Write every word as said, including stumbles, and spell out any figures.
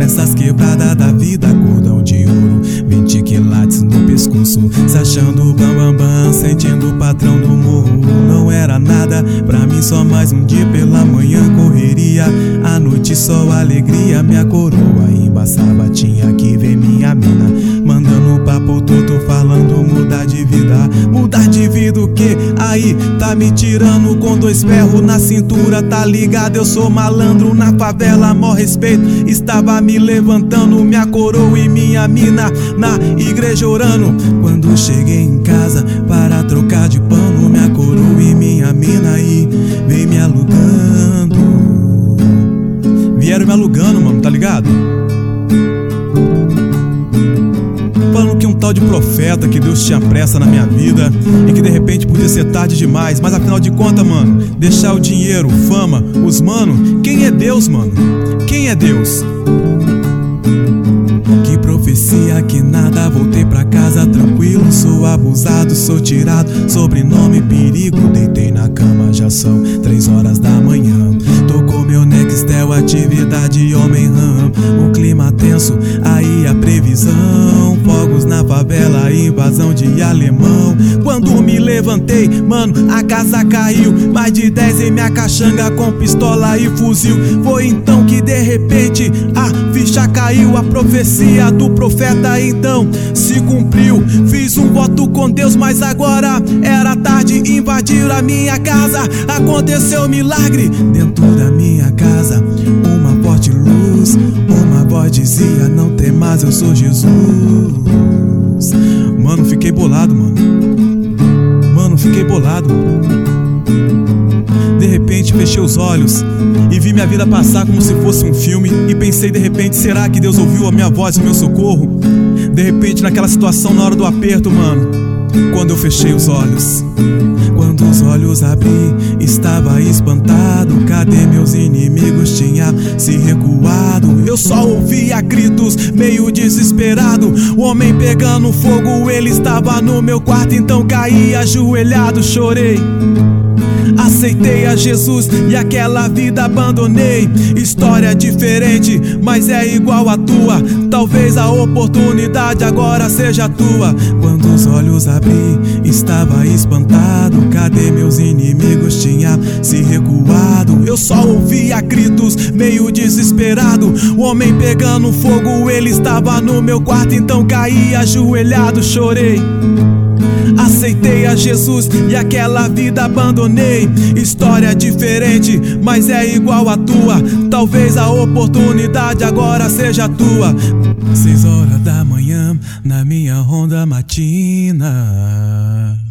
nessas quebradas da vida, cordão de ouro, vinte quilates no pescoço, se achando bam bam bam, sentindo o patrão do morro. Não era nada pra mim, só mais um dia pela manhã, correria, à noite só alegria. Minha coroa embaçava, tinha que ver minha mina, mandando papo todo, falando mudar de vida. Mudar de vida o que? Aí tá me tirando com dois ferros na cintura, tá ligado? Eu sou malandro na favela, mó respeito, estava me levantando, minha coroa e minha mina na igreja orando. Quando cheguei em casa para trocar de pano, minha coroa e minha mina aí vem me alugando. Vieram me alugando, mano, tá ligado? Falando que um tal de profeta, que Deus tinha pressa na minha vida e que de repente podia ser tarde demais. Mas afinal de contas, mano, deixar o dinheiro, fama, os mano, quem é Deus, mano? Quem é Deus? Que profecia, que nada, voltei pra casa tranquilo. Sou abusado, sou tirado, sobrenome perigo. Deitei na cama, já são três horas da manhã. Tocou meu Nextel, atividade homem ram. O clima tenso, aí a previsão. Fogos na favela, invasão de alemão. Quando me levantei, mano, a casa caiu. Mais de dez em minha caxanga com pistola e fuzil. Foi então que de repente a ficha caiu. A profecia do profeta então se cumpriu. Fiz um voto com Deus, mas agora era tarde. Invadiram a minha casa, aconteceu um milagre. Dentro da minha casa, uma forte luz, uma voz dizia: não temas, eu sou Jesus. Mano, fiquei bolado, mano. Mano, fiquei bolado. De repente fechei os olhos e vi minha vida passar como se fosse um filme. E pensei de repente, será que Deus ouviu a minha voz e o meu socorro? De repente naquela situação, na hora do aperto, mano, quando eu fechei os olhos, quando os olhos abri, estava espantado. Cadê meus inimigos? Tinha se recuado. Eu só ouvia gritos, meio desesperado. O homem pegando fogo, ele estava no meu quarto. Então caí ajoelhado, chorei, aceitei a Jesus e aquela vida abandonei. História diferente, mas é igual a tua. Talvez a oportunidade agora seja tua. Quando os olhos abri, estava espantado. Cadê meus inimigos? Tinha se recuado. Eu só ouvia gritos, meio desesperado. O homem pegando fogo, ele estava no meu quarto. Então caí ajoelhado, chorei, aceitei a Jesus e aquela vida abandonei. História diferente, mas é igual a tua. Talvez a oportunidade agora seja tua. Seis horas da manhã, na minha Honda matina.